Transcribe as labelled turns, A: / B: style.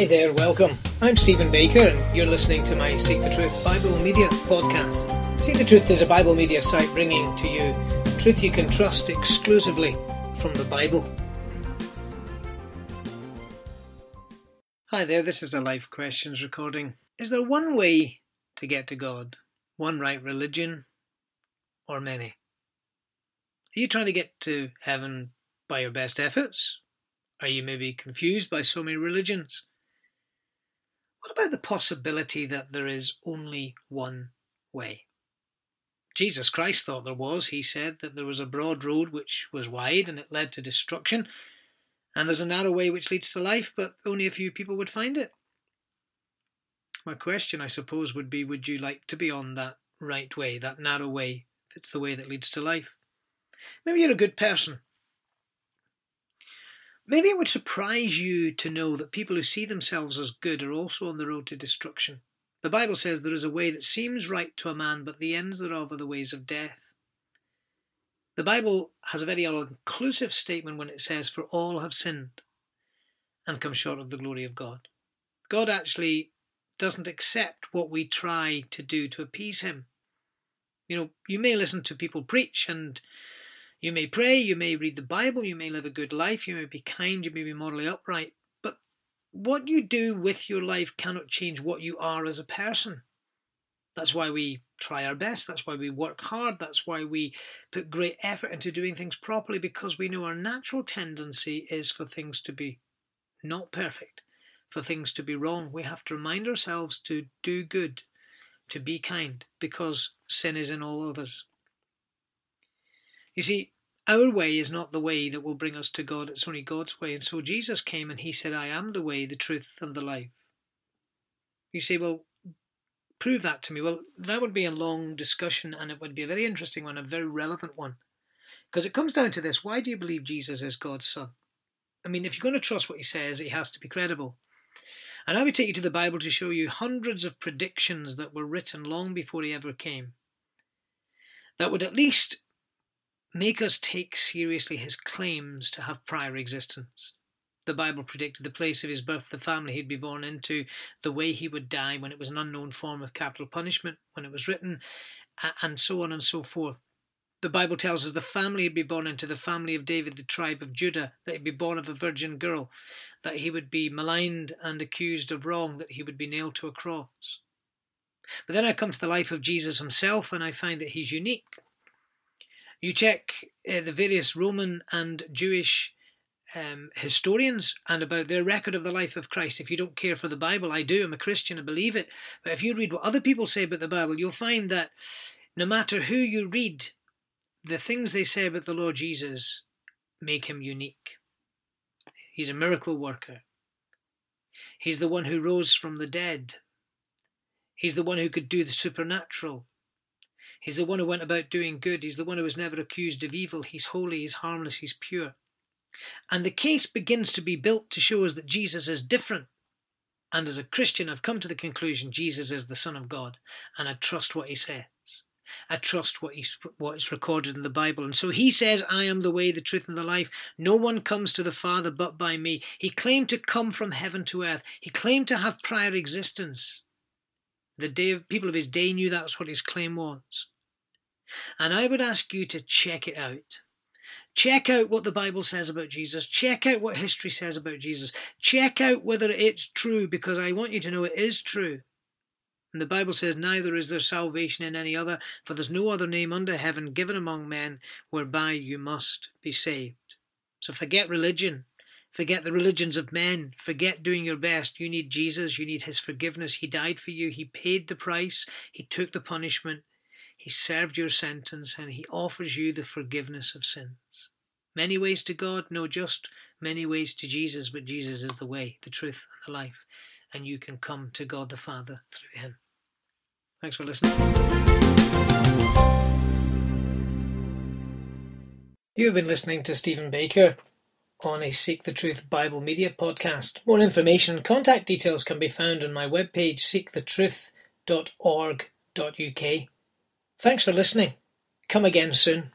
A: Hi there, welcome. I'm Stephen Baker and you're listening to my Seek the Truth Bible Media podcast. Seek the Truth is a Bible media site bringing to you truth you can trust exclusively from the Bible. Hi there, this is a Life Questions recording. Is there one way to get to God? One right religion? Or many? Are you trying to get to heaven by your best efforts? Are you maybe confused by so many religions? What about the possibility that there is only one way? Jesus Christ thought there was. He said that there was a broad road which was wide and it led to destruction, and there's a narrow way which leads to life, but only a few people would find it. My question, I suppose, would be, would you like to be on that right way, that narrow way, if it's the way that leads to life? Maybe you're a good person. Maybe it would surprise you to know that people who see themselves as good are also on the road to destruction. The Bible says there is a way that seems right to a man, but the ends thereof are the ways of death. The Bible has a very all-inclusive statement when it says, for all have sinned and come short of the glory of God. God actually doesn't accept what we try to do to appease him. You may listen to people preach and you may pray, you may read the Bible, you may live a good life, you may be kind, you may be morally upright, but what you do with your life cannot change what you are as a person. That's why we try our best, that's why we work hard, that's why we put great effort into doing things properly, because we know our natural tendency is for things to be not perfect, for things to be wrong. We have to remind ourselves to do good, to be kind, because sin is in all of us. You see, our way is not the way that will bring us to God, it's only God's way. And so Jesus came and he said, I am the way, the truth and the life. You say, well, prove that to me. Well, that would be a long discussion and it would be a very interesting one, a very relevant one. Because it comes down to this, why do you believe Jesus is God's son? I mean, if you're going to trust what he says, he has to be credible. And I would take you to the Bible to show you hundreds of predictions that were written long before he ever came, that would at least make us take seriously his claims to have prior existence. The Bible predicted the place of his birth, the family he'd be born into, the way he would die when it was an unknown form of capital punishment, when it was written, and so on and so forth. The Bible tells us the family he'd be born into, the family of David, the tribe of Judah, that he'd be born of a virgin girl, that he would be maligned and accused of wrong, that he would be nailed to a cross. But then I come to the life of Jesus himself and I find that he's unique. You check the various Roman and Jewish historians and about their record of the life of Christ. If you don't care for the Bible, I do, I'm a Christian, I believe it. But if you read what other people say about the Bible, you'll find that no matter who you read, the things they say about the Lord Jesus make him unique. He's a miracle worker. He's the one who rose from the dead. He's the one who could do the supernatural. He's the one who went about doing good. He's the one who was never accused of evil. He's holy, he's harmless, he's pure. And the case begins to be built to show us that Jesus is different. And as a Christian, I've come to the conclusion Jesus is the Son of God. And I trust what he says. I trust what is recorded in the Bible. And so he says, I am the way, the truth, and the life. No one comes to the Father but by me. He claimed to come from heaven to earth. He claimed to have prior existence. People of his day knew that's what his claim was. And I would ask you to check it out. Check out what the Bible says about Jesus. Check out what history says about Jesus. Check out whether it's true, because I want you to know it is true. And the Bible says, neither is there salvation in any other, for there's no other name under heaven given among men whereby you must be saved. So forget religion. Forget the religions of men. Forget doing your best. You need Jesus. You need his forgiveness. He died for you. He paid the price. He took the punishment. He served your sentence and he offers you the forgiveness of sins. Many ways to God? No, just many ways to Jesus, but Jesus is the way, the truth, and the life. And you can come to God the Father through him. Thanks for listening. You have been listening to Stephen Baker on a Seek the Truth Bible Media podcast. More information and contact details can be found on my webpage, seekthetruth.org.uk. Thanks for listening. Come again soon.